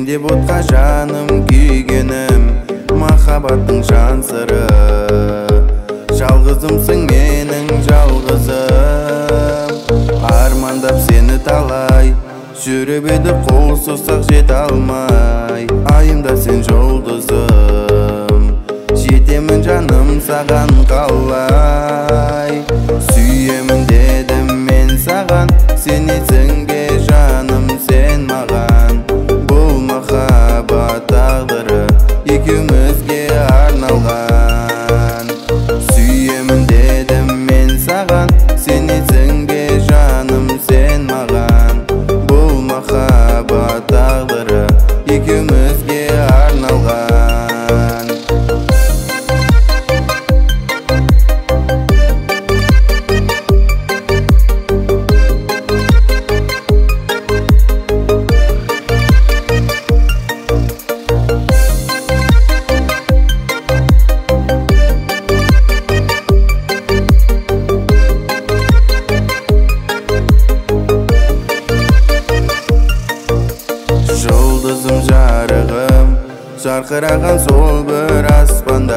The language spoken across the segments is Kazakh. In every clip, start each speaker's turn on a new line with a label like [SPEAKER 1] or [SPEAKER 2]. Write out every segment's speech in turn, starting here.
[SPEAKER 1] деп отқа жаным күйгенім, махаббаттың жан сыры. Жалғызымсың менің жалғызым, армандап сені талай, жүріп еді қол созсақ жете алмай. Айымда сен жұлдызым, жетемін жаным саған қалай. Сүйемін дедім мен саған, сенесің бе жаным сен маған. Бұл махаббат тағдыры екеумізге арналған. Сүйемін дедім мен саған, сенесің бе жаным сен маған. Бұл махаббат тағдыры екеумізге арналған. Жұлдызым жарығым, жарқыраған сол бір аспанда.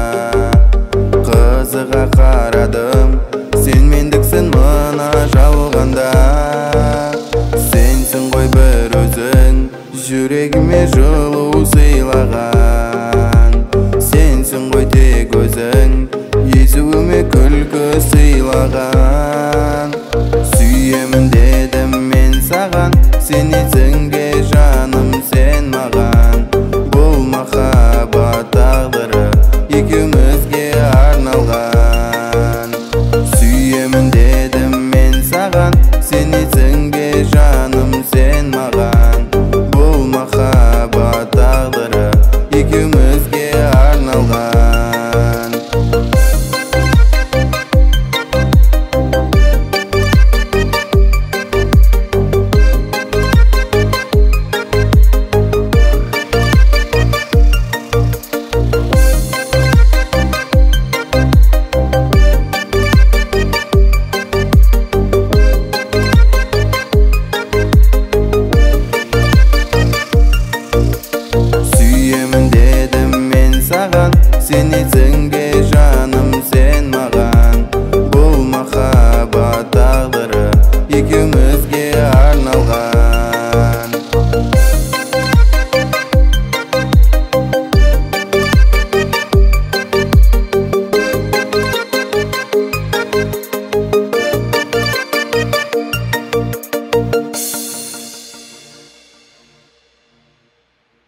[SPEAKER 1] Қызыға қарадым, сен мендіксің мына жалғанда. Сенсің ғой бір өзің, жүрегіме жылу сыйлаған. Сенсің ғой тек өзің, езуіме күлкі сыйлаған. Сүйемін дедім мен саған, сенесің